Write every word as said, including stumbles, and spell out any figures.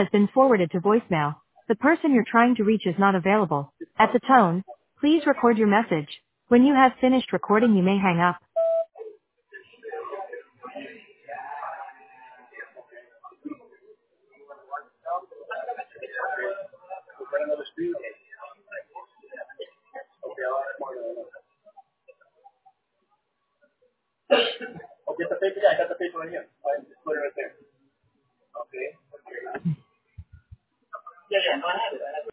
has been forwarded to voicemail. The person you're trying to reach is not available. At the tone, please record your message. When you have finished recording, you may hang up. Okay, the paper, yeah, I got the paper right here. I just put it right there. Okay. Yeah, yeah, no, I have it. I have it.